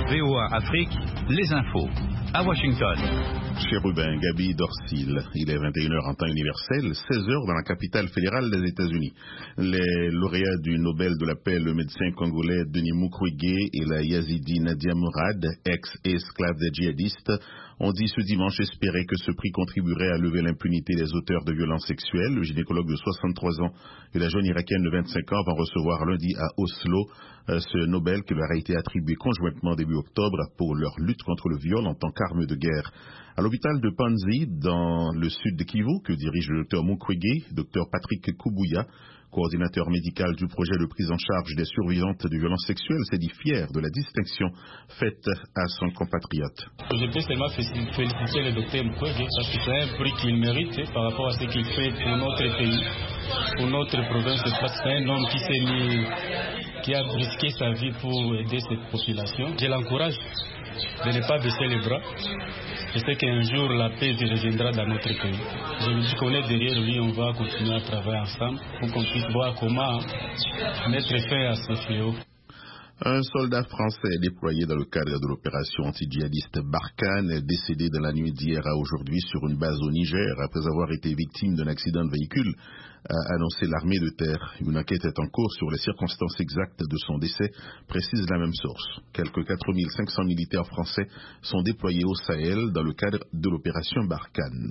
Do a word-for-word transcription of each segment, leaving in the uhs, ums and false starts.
V O A Afrique, les infos. À Washington. Chérubin Gaby Dorsil, il est vingt et une heures en temps universel, seize heures dans la capitale fédérale des États-Unis. Les lauréats du Nobel de la paix, le médecin congolais Denis Mukwege et la Yazidi Nadia Mourad, ex-esclave des djihadistes, ont dit ce dimanche espérer que ce prix contribuerait à lever l'impunité des auteurs de violences sexuelles. Le gynécologue de soixante-trois ans et la jeune irakienne de vingt-cinq ans vont recevoir lundi à Oslo euh, ce Nobel qui leur a été attribué conjointement début octobre pour leur lutte contre le viol en tant qu'arme de guerre. À l'hôpital de Panzi, dans le sud de Kivu, que dirige le docteur Mukwege, docteur Patrick Kubuya, coordinateur médical du projet de prise en charge des survivantes de violences sexuelles, s'est dit fier de la distinction faite à son compatriote. Je peux seulement féliciter le docteur Mukwege parce que c'est un prix qu'il mérite par rapport à ce qu'il fait pour notre pays, pour notre province. C'est un homme qui s'est mis, qui a risqué sa vie pour aider cette population. Je l'encourage de ne pas baisser les bras. Je sais qu'un jour la paix reviendra dans notre pays. Je me dis qu'on est derrière lui, on va continuer à travailler ensemble pour qu'on puisse voir comment mettre fin à ce fléau. Un soldat français déployé dans le cadre de l'opération anti-djihadiste Barkhane est décédé dans la nuit d'hier à aujourd'hui sur une base au Niger après avoir été victime d'un accident de véhicule, a annoncé l'armée de terre. Une enquête est en cours sur les circonstances exactes de son décès, précise la même source. Quelques quatre mille cinq cents militaires français sont déployés au Sahel dans le cadre de l'opération Barkhane.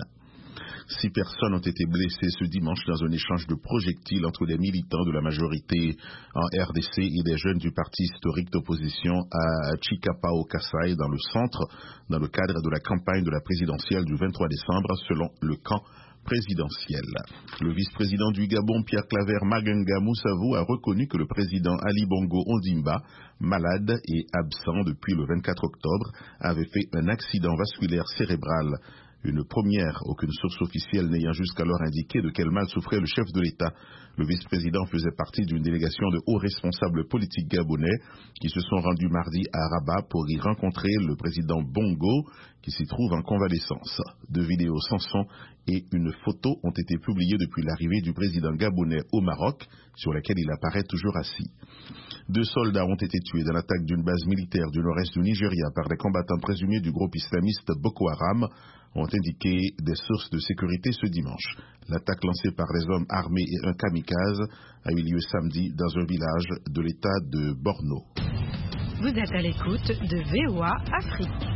Six personnes ont été blessées ce dimanche dans un échange de projectiles entre des militants de la majorité en R D C et des jeunes du parti historique d'opposition à Chikapa au Kasaï dans le centre, dans le cadre de la campagne de la présidentielle du vingt-trois décembre selon le camp présidentiel. Le vice-président du Gabon, Pierre Claver Magenga Moussavou, a reconnu que le président Ali Bongo Ondimba, malade et absent depuis le vingt-quatre octobre, avait fait un accident vasculaire cérébral. Une première, aucune source officielle n'ayant jusqu'alors indiqué de quel mal souffrait le chef de l'État. Le vice-président faisait partie d'une délégation de hauts responsables politiques gabonais qui se sont rendus mardi à Rabat pour y rencontrer le président Bongo qui s'y trouve en convalescence. Deux vidéos sans son et une photo ont été publiées depuis l'arrivée du président gabonais au Maroc, sur laquelle il apparaît toujours assis. Deux soldats ont été tués dans l'attaque d'une base militaire du nord-est du Nigeria par des combattants présumés du groupe islamiste Boko Haram, ont indiqué des sources de sécurité ce dimanche. L'attaque lancée par des hommes armés et un kamikaze a eu lieu samedi dans un village de l'état de Borno. Vous êtes à l'écoute de V O A Afrique.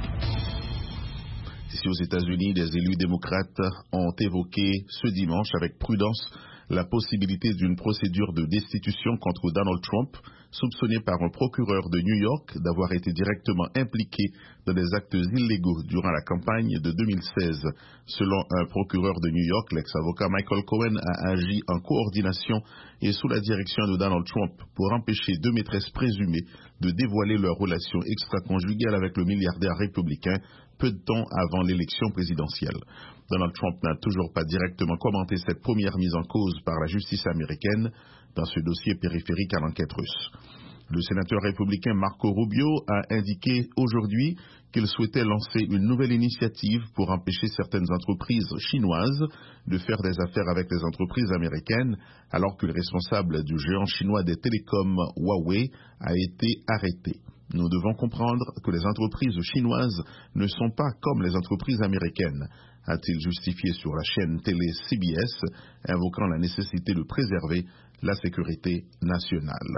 Ici aux États-Unis, des élus démocrates ont évoqué ce dimanche avec prudence la possibilité d'une procédure de destitution contre Donald Trump, soupçonné par un procureur de New York d'avoir été directement impliqué dans des actes illégaux durant la campagne de deux mille seize. Selon un procureur de New York, l'ex-avocat Michael Cohen a agi en coordination et sous la direction de Donald Trump pour empêcher deux maîtresses présumées de dévoiler leur relation extra-conjugale avec le milliardaire républicain peu de temps avant l'élection présidentielle. Donald Trump n'a toujours pas directement commenté cette première mise en cause par la justice américaine dans ce dossier périphérique à l'enquête russe. Le sénateur républicain Marco Rubio a indiqué aujourd'hui qu'il souhaitait lancer une nouvelle initiative pour empêcher certaines entreprises chinoises de faire des affaires avec les entreprises américaines, alors que le responsable du géant chinois des télécoms Huawei a été arrêté. Nous devons comprendre que les entreprises chinoises ne sont pas comme les entreprises américaines, a-t-il justifié sur la chaîne télé C B S, invoquant la nécessité de préserver la sécurité nationale.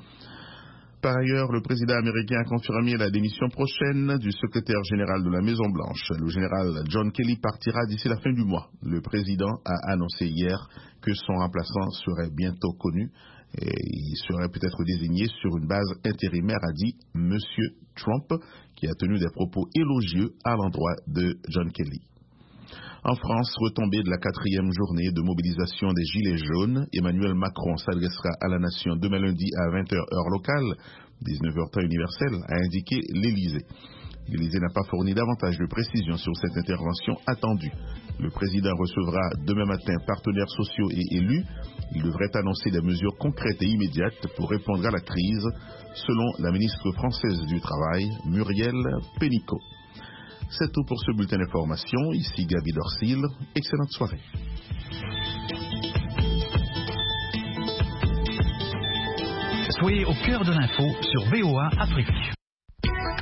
Par ailleurs, le président américain a confirmé la démission prochaine du secrétaire général de la Maison-Blanche. Le général John Kelly partira d'ici la fin du mois. Le président a annoncé hier que son remplaçant serait bientôt connu et il serait peut-être désigné sur une base intérimaire, a dit M. Trump, qui a tenu des propos élogieux à l'endroit de John Kelly. En France, retombée de la quatrième journée de mobilisation des Gilets jaunes, Emmanuel Macron s'adressera à la nation demain lundi à vingt heures heure locale, dix-neuf heures temps universel, a indiqué l'Élysée. L'Élysée n'a pas fourni davantage de précisions sur cette intervention attendue. Le président recevra demain matin partenaires sociaux et élus. Il devrait annoncer des mesures concrètes et immédiates pour répondre à la crise, selon la ministre française du Travail, Muriel Pénicaud. C'est tout pour ce bulletin d'information. Ici Gaby Dorsil. Excellente soirée. Soyez au cœur de l'info sur V O A Afrique.